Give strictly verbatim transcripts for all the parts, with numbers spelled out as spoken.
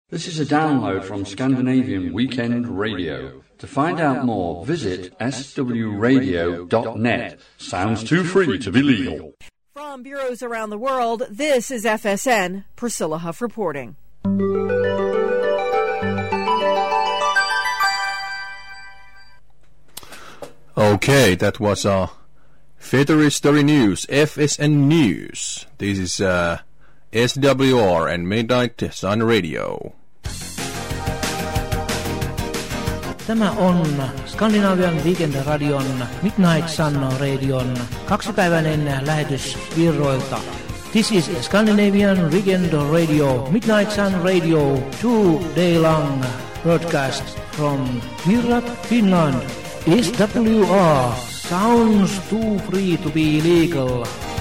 This is a download from Scandinavian Weekend Radio. To find out more, visit s w radio dot net. Sounds too free to be legal. From bureaus around the world, this is F S N. Priscilla Huff reporting. Okay, that was uh, February Story News, F S N News. This is uh, S W R and Midnight Sun Radio. Tämä on Skandinavian Weekend-radion Midnight Sun Radion kaksipäiväinen lähetys Virroilta. This is Scandinavian Weekend Radio Midnight Sun Radio two-day-long broadcast from Virrat, Finland. S W R sounds too free to be legal.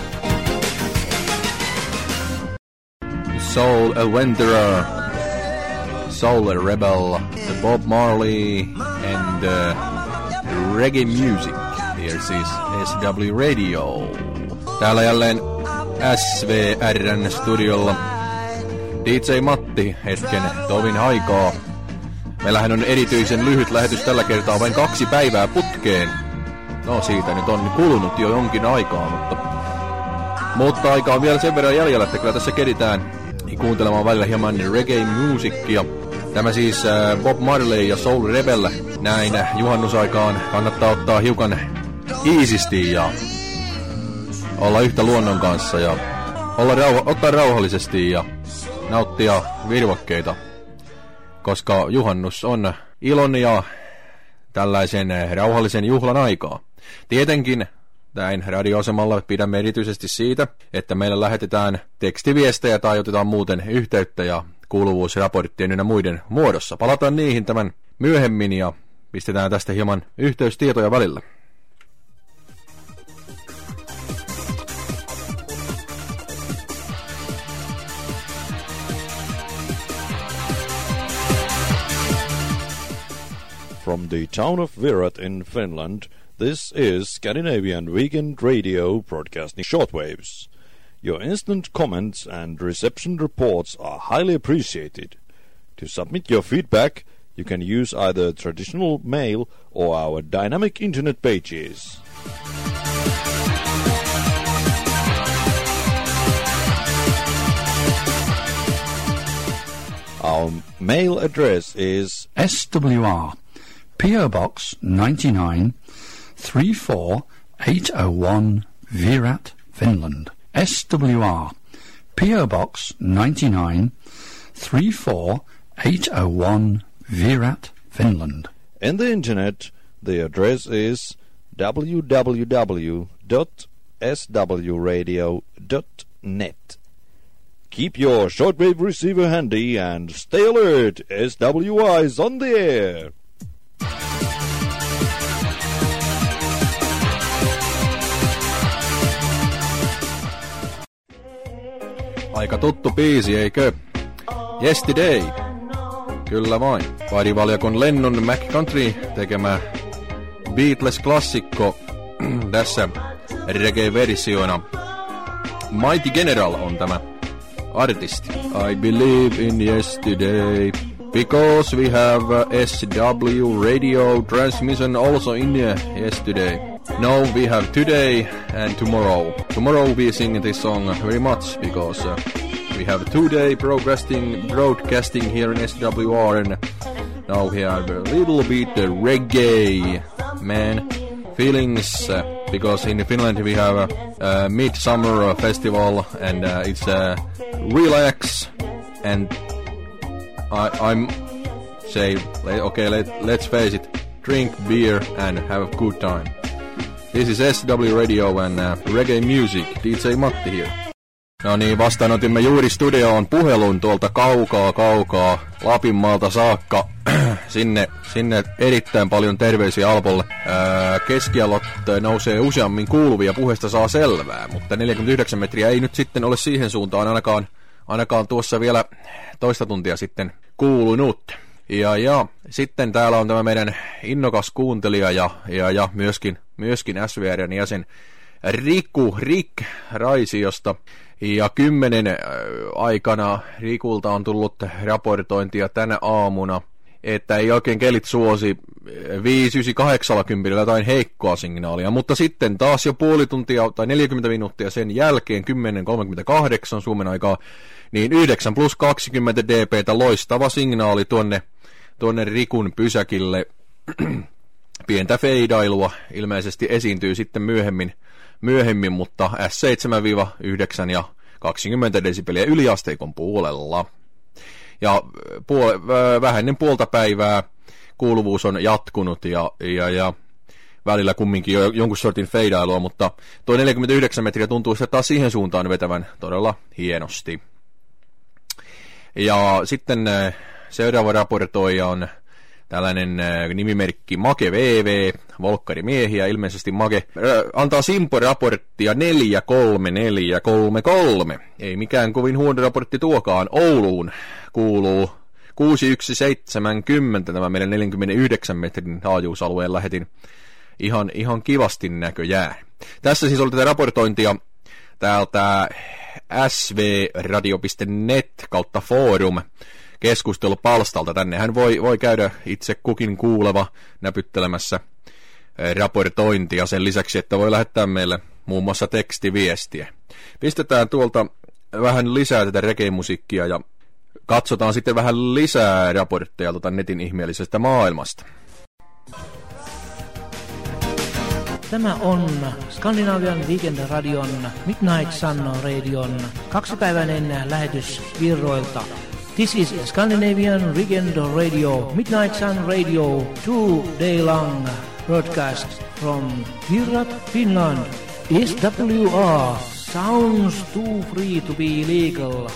Soul Adventurer, Soul Rebel, the Bob Marley and uh, reggae music. Here's is S W Radio. Täällä jälleen S V R:n studiolla D J Matti hetken tovin aikaa. Meillähän on erityisen lyhyt lähetys tällä kertaa, vain kaksi päivää putkeen. No siitä nyt on kulunut jo jonkin aikaa, mutta, mutta aika on vielä sen verran jäljellä, että kyllä tässä keritään kuuntelemaan välillä hieman reggae-musiikkia. Tämä siis äh, Bob Marley ja Soul Rebel näin juhannusaikaan kannattaa ottaa hiukan iisisti ja olla yhtä luonnon kanssa ja olla rauha, ottaa rauhallisesti ja nauttia virvokkeita. Koska juhannus on ilon ja tällaisen rauhallisen juhlan aikaa. Tietenkin näin radioasemalla pidämme erityisesti siitä, että meillä lähetetään tekstiviestejä tai otetaan muuten yhteyttä ja kuuluvuusraporttien ynnä muiden muodossa. Palataan niihin tämän myöhemmin ja pistetään tästä hieman yhteystietoja välillä. From the town of Virrat in Finland, this is Scandinavian Weekend Radio broadcasting shortwaves. Your instant comments and reception reports are highly appreciated. To submit your feedback, you can use either traditional mail or our dynamic internet pages. Our mail address is S W R P O Box ninety-nine, three four eight oh one, Virat, Finland. S W R P O Box ninety-nine, three four eight oh one, Virat, Finland. In the internet, the address is w w w dot s w radio dot net. Keep your shortwave receiver handy and stay alert. S W I is on the air. Aika tuttu biisi, eikö? Yesterday. Kyllä vain. Vaadivaljakon Lennon McCountry tekemä Beatles-klassikko tässä reggae-versiona. Mighty General on tämä artisti. I believe in yesterday because we have S W radio transmission also in yesterday. No, we have today and tomorrow. Tomorrow we sing this song very much because uh, we have two-day broadcasting, broadcasting here in S W R, and now we have a little bit uh, reggae, man, feelings uh, because in Finland we have a, a midsummer festival and uh, it's uh, relax and I, I'm say okay, let, let's face it, drink beer and have a good time. This is S W Radio and uh, reggae music. D J Matti here. No niin, vastaanotimme juuri studioon puhelun tuolta kaukaa kaukaa Lapinmaalta saakka. sinne, sinne erittäin paljon terveisiä Alpolle. Ää, keskialot nousee useammin kuuluvia, puheesta saa selvää, mutta neljäkymmentäyhdeksän metriä ei nyt sitten ole siihen suuntaan ainakaan, ainakaan tuossa vielä toista tuntia sitten kuulunut. Ja, ja sitten täällä on tämä meidän innokas kuuntelija ja, ja, ja myöskin, myöskin S V R:n jäsen Riku Rick Raisiosta. Ja kymmenen aikana Rikulta on tullut raportointia tänä aamuna, että ei oikein kelit suosi viisi yhdeksän kahdeksan jotain heikkoa signaalia, mutta sitten taas jo puoli tuntia tai neljäkymmentä minuuttia sen jälkeen kymmenen kolmekymmentäkahdeksan Suomen aikaa, niin yhdeksän plus kaksikymmentä dB:tä loistava signaali tuonne, tuonne Rikun pysäkille. Pientä feidailua ilmeisesti esiintyy sitten myöhemmin, myöhemmin mutta S seitsemän yhdeksän ja kaksikymmentä desibeliä yliasteikon puolella. Ja puol- vähän ennen puolta päivää kuuluvuus on jatkunut ja, ja, ja välillä kumminkin jo jonkun sortin feidailua, mutta tuo neljäkymmentäyhdeksän metriä tuntuu se taas siihen suuntaan vetävän todella hienosti. Ja sitten seuraava raportoija on tällainen nimimerkki Make V V, volkkarimiehiä, ilmeisesti Make, äh, antaa Simpo-raporttia neljä kolme neljä kolme kolme. Ei mikään kovin huono raportti tuokaan. Ouluun kuuluu kuusi yksi seitsemänkymmentä, tämä meidän neljäkymmentäyhdeksän metrin taajuusalueen lähetin ihan, ihan kivasti näköjään. Tässä siis oli tätä raportointia täältä s v radio piste net kautta forum keskustelupalstalta. Tännehän voi, voi käydä itse kukin kuuleva näpyttelemässä raportointia sen lisäksi, että voi lähettää meille muun muassa tekstiviestiä. Pistetään tuolta vähän lisää tätä reggae-musiikkia ja katsotaan sitten vähän lisää raportteja tuota netin ihmeellisestä maailmasta. Tämä on Skandinavian Weekend-radion Midnight Sun radion kaksipäiväinen lähetys Virroilta. This is Scandinavian Weekend Radio, Midnight Sun Radio, two-day-long broadcast from Virrat, Finland. S W R sounds too free to be legal.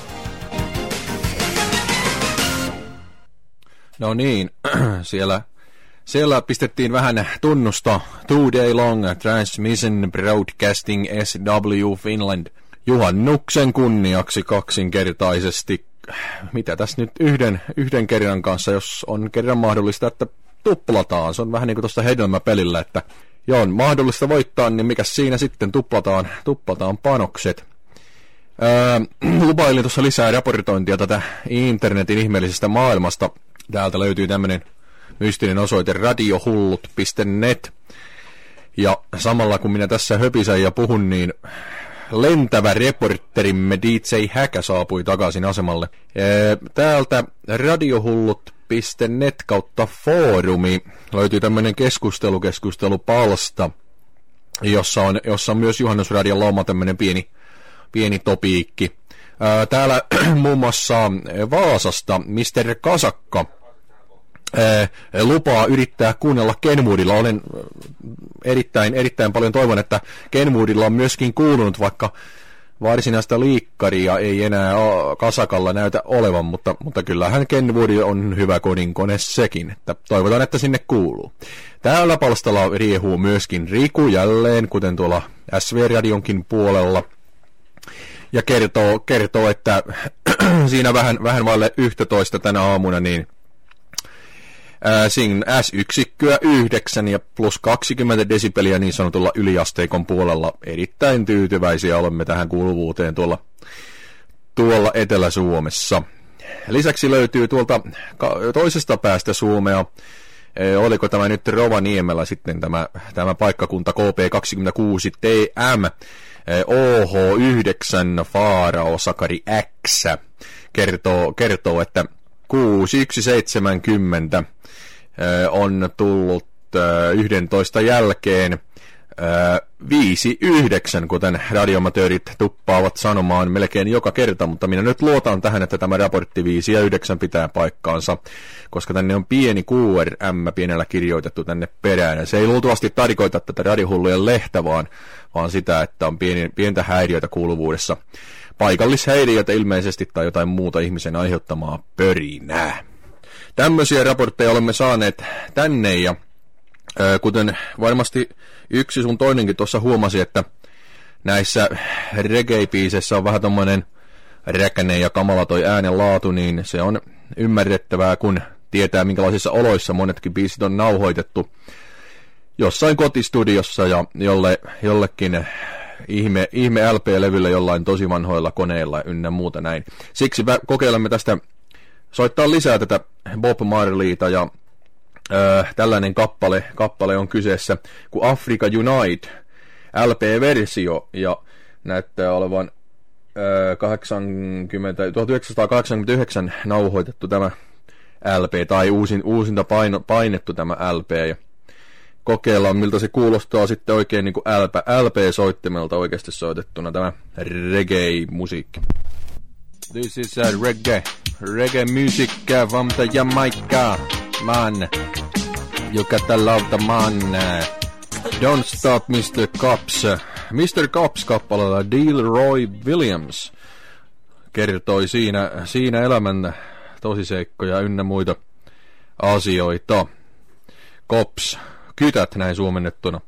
No niin, siellä, siellä pistettiin vähän tunnusta two-day-long transmission broadcasting S W Finland juhannuksen kunniaksi kaksinkertaisesti. Mitä tässä nyt yhden, yhden kerran kanssa, jos on kerran mahdollista, että tuplataan. Se on vähän niin kuin tuossa hedelmäpelillä, että joo, on mahdollista voittaa, niin mikä siinä sitten tuplataan, tuplataan panokset. Ää, lupailin tuossa lisää raportointia tätä internetin ihmeellisestä maailmasta. Täältä löytyy tämmöinen mystinen osoite radiohullut piste net. Ja samalla kun minä tässä höpisän ja puhun, niin lentävä reporterimme D J Häkä saapui takaisin asemalle. Täältä radiohullut piste net kautta foorumi löytyy tämmöinen keskustelukeskustelupalsta, jossa on, jossa on myös Juhannusradion lauma tämmöinen pieni, pieni topiikki. Täällä muun muassa Vaasasta mister Kasakka lupaa yrittää kuunnella Kenwoodilla. Olen erittäin, erittäin paljon toivon, että Kenwoodilla on myöskin kuulunut, vaikka varsinaista liikkaria ei enää Kasakalla näytä olevan, mutta, mutta kyllähän Kenwood on hyvä kodinkone sekin, että toivotaan, että sinne kuuluu. Täällä palstalla riehuu myöskin Riku jälleen, kuten tuolla S V-radionkin puolella, ja kertoo, kertoo että siinä vähän, vähän vaille yksitoista tänä aamuna, niin Siinä S-yksikköä yhdeksän ja plus kaksikymmentä desibeliä niin sanotulla yliasteikon puolella. Erittäin tyytyväisiä olemme tähän kuuluvuuteen tuolla, tuolla Etelä-Suomessa. Lisäksi löytyy tuolta toisesta päästä Suomea, e, oliko tämä nyt Rovaniemellä sitten tämä, tämä paikkakunta K P kaksikymmentäkuusi T M, e, O H yhdeksän Faarao Sakari X kertoo, kertoo että kuusi yksi seitsemänkymmentä on tullut yksitoista jälkeen viisi yhdeksän, kuten radiomatöörit tuppaavat sanomaan melkein joka kerta, mutta minä nyt luotan tähän, että tämä raportti viisi ja yhdeksän pitää paikkaansa, koska tänne on pieni Q R M pienellä kirjoitettu tänne perään, ja se ei luultavasti tarkoita tätä radiohullujen lehtä, vaan, vaan sitä, että on pieni, pientä häiriöitä kuuluvuudessa. Paikallishäiriöitä ilmeisesti tai jotain muuta ihmisen aiheuttamaa pörinää. Tämmöisiä raportteja olemme saaneet tänne ja äh, kuten varmasti yksi sun toinenkin tuossa huomasi, että näissä reggae-biiseissä on vähän tommonen räkäne ja kamala toi äänen laatu, niin se on ymmärrettävää, kun tietää minkälaisissa oloissa monetkin biisit on nauhoitettu jossain kotistudiossa ja jolle, jollekin ihme, ihme L P-levyllä jollain tosi vanhoilla koneilla ynnä muuta näin. Siksi kokeilemme tästä soittaa lisää tätä Bob Marleyta ja öö, tällainen kappale, kappale on kyseessä kuin Africa Unite L P-versio ja näyttää olevan öö, kahdeksankymmentä, tuhatyhdeksänsataakahdeksankymmentäyhdeksän nauhoitettu tämä L P tai uusin, uusinta paino, painettu tämä L P ja kokeillaan miltä se kuulostaa sitten oikein niin kuin L P-soittimelta oikeasti soitettuna tämä reggae-musiikki. This is a reggae, reggae music from the Jamaica, man. You gotta love the man. Don't stop mister Cops. mister Cops kappaleella Delroy Williams kertoi siinä, siinä elämän tosiseikkoja ynnä muita asioita. Cops, kytät näin suomennettuna.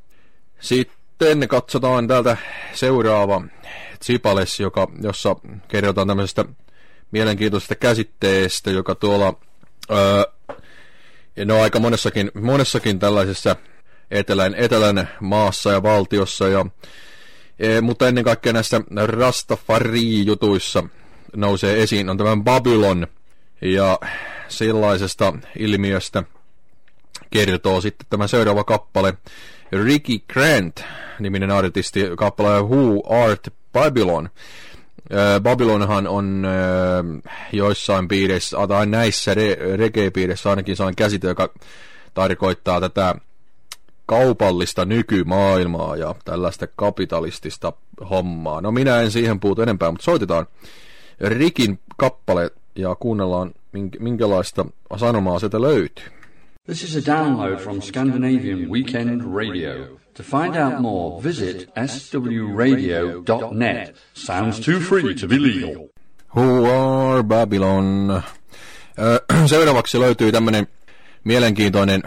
Sitten katsotaan täältä seuraava Zipales, joka, jossa kerrotaan tämmöisestä mielenkiintoisesta käsitteestä, joka tuolla öö, no aika monessakin, monessakin tällaisessa etelän, etelän maassa ja valtiossa, ja, e, mutta ennen kaikkea näissä Rastafari-jutuissa nousee esiin, on tämä Babylon, ja sellaisesta ilmiöstä kertoo sitten tämä seuraava kappale, Ricky Grant, niminen artisti, kappale Who Art Babylon. Äh, Babylonhan on äh, joissain piireissä, tai näissä re- reggae-piireissä ainakin saan käsite, joka tarkoittaa tätä kaupallista nykymaailmaa ja tällaista kapitalistista hommaa. No minä en siihen puutu enempää, mutta soitetaan Rikin kappale ja kuunnellaan minkälaista sanomaa sieltä löytyy. This is a download from Scandinavian Weekend Radio. To find out more, visit s w radio dot net. Sounds too free to be legal. Who are Babylon? Seuraavaksi löytyy tämmönen mielenkiintoinen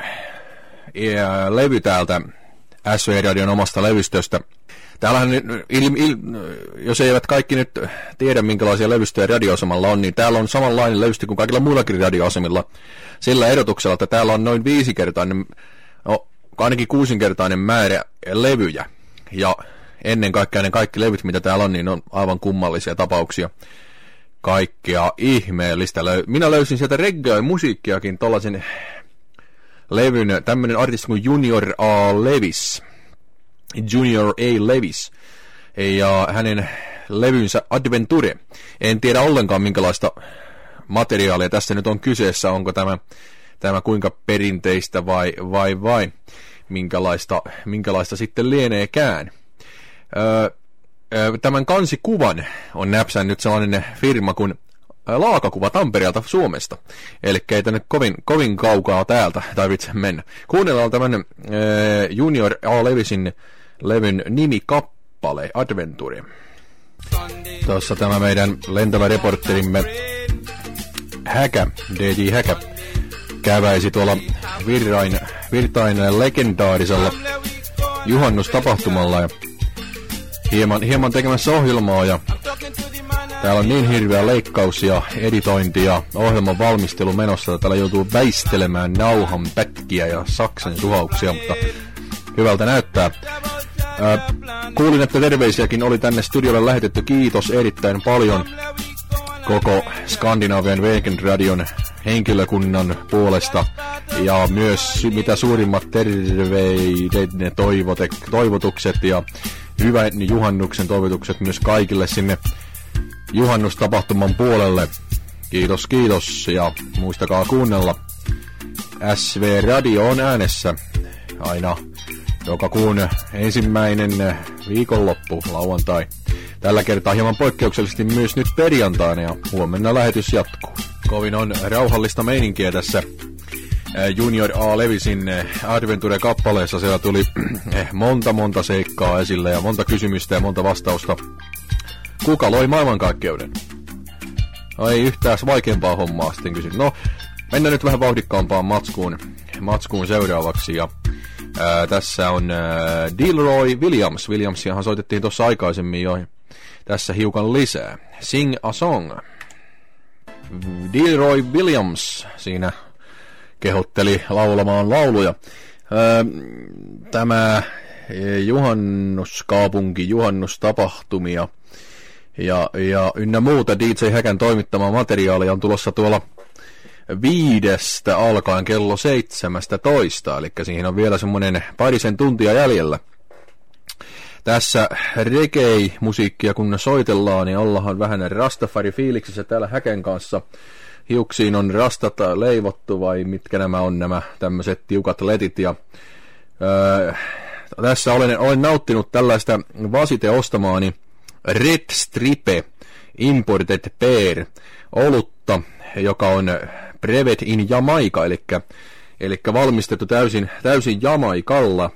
levy täältä S V-radion omasta levystöstä. Täällähän, il, il, jos eivät kaikki nyt tiedä, minkälaisia levystöjä radioasemalla on, niin täällä on samanlainen levystö kuin kaikilla muillakin radioasemilla. Sillä erotuksella, että täällä on noin viisikertainen, no ainakin kuusinkertainen määrä levyjä. Ja ennen kaikkea ne kaikki levyt, mitä täällä on, niin on aivan kummallisia tapauksia. Kaikkea ihmeellistä. Minä löysin sieltä reggae-musiikkiakin tollaisen levyn, tämmönen artisti kuin Junior A. Levis. Junior A. Levis. Ja hänen levynsä Adventure. En tiedä ollenkaan minkälaista materiaalia tässä nyt on kyseessä, onko tämä, tämä kuinka perinteistä vai, vai, vai minkälaista, minkälaista sitten lieneekään. Öö, tämän kansikuvan on näpsännyt sellainen firma kuin Laakakuva Tampereelta Suomesta. Eli ei tänne kovin, kovin kaukaa täältä tarvitse mennä. Kuunnellaan tämän öö, Junior A. Levisin levyn nimikappale Adventure. Tuossa tämä meidän lentävä reporterimme Häkä, D J Häkä, käväisi tuolla Virrain, Virtain legendaarisella juhannustapahtumalla ja hieman, hieman tekemässä ohjelmaa, ja täällä on niin hirveä leikkaus ja editointi ja ohjelman valmistelu menossa, että täällä joutuu väistelemään nauhan pätkiä ja saksan suhauksia, mutta hyvältä näyttää. Äh, kuulin, että terveisiäkin oli tänne studiolle lähetetty. Kiitos erittäin paljon koko Skandinavian Weekend Radion henkilökunnan puolesta, ja myös mitä suurimmat terveyden toivotukset ja hyvän juhannuksen toivotukset myös kaikille sinne juhannustapahtuman puolelle. Kiitos, kiitos, ja muistakaa kuunnella. S V-radio on äänessä aina joka kuun ensimmäinen viikonloppu, lauantai. Tällä kertaa hieman poikkeuksellisesti myös nyt perjantaina, ja huomenna lähetys jatkuu. Kovin on rauhallista meininkiä tässä Junior A. Levisin Adventure-kappaleessa. Siellä tuli monta monta seikkaa esille ja monta kysymystä ja monta vastausta. Kuka loi maailmankaikkeuden? Ei yhtään vaikeampaa hommaa sitten kysyn. No, mennään nyt vähän vauhdikkaampaan matskuun, matskuun seuraavaksi. Ja ää, tässä on ää, Delroy Williams. Williamsiahan soitettiin tuossa aikaisemmin jo. Tässä hiukan lisää. Sing a Song. Delroy Williams siinä kehotteli laulamaan lauluja. Ää, tämä juhannuskaupunki, juhannustapahtumia ja, ja ynnä muuta D J Häkän toimittamaa materiaalia on tulossa tuolla viidestä alkaen kello seitsemästä toista, eli siihen on vielä semmoinen parisen tuntia jäljellä. Tässä reggae-musiikkia kun soitellaan, niin ollaan vähän Rastafari-fiiliksissä täällä Häken kanssa. Hiuksiin on rastat leivottu, vai mitkä nämä on nämä tämmöiset tiukat letit. Ja, öö, tässä olen, olen nauttinut tällaista vasite ostamaani Red Stripe Imported Beer olutta, joka on Brewed in Jamaica, eli, eli valmistettu täysin, täysin Jamaikalla.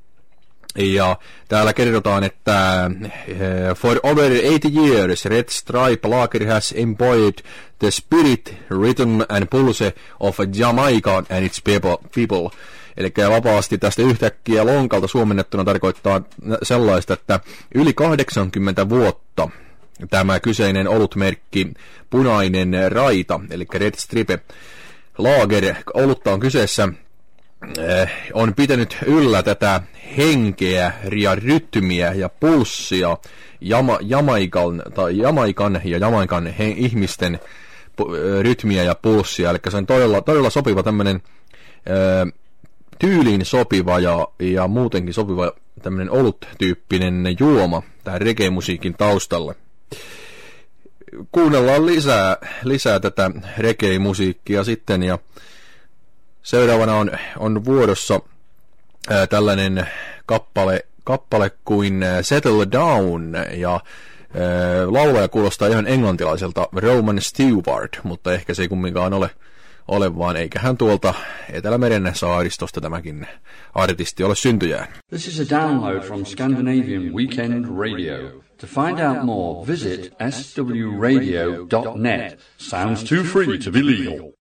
Ja täällä kerrotaan, että for over eighty years Red Stripe Lager has embodied the spirit, rhythm and pulse of Jamaica and its people. Eli vapaasti tästä yhtäkkiä lonkalta suomennettuna tarkoittaa sellaista, että yli kahdeksankymmentä vuotta tämä kyseinen olutmerkki Punainen Raita, eli Red Stripe Lager, olutta on kyseessä, on pitänyt yllä tätä henkeä ja rytmiä ja pulssia Jama, Jamaikan, tai Jamaikan ja Jamaikan he, ihmisten rytmiä ja pulssia. Eli se on todella, todella sopiva tämmöinen tyyliin sopiva ja, ja muutenkin sopiva tämmöinen olut-tyyppinen juoma tähän reggae-musiikin taustalle. Kuunnellaan lisää, lisää tätä reggae-musiikkia sitten, ja seuraavana on, on vuodossa ää, tällainen kappale, kappale kuin Settle Down, ja ää, laulaja kuulostaa ihan englantilaiselta Roman Stewart, mutta ehkä se ei kumminkaan ole, ole vaan eiköhän tuolta Etelämeren saaristosta tämäkin artisti ole syntyjään. This is a download from Scandinavian Weekend Radio. To find out more, visit s w radio dot net. Sounds too free to be legal.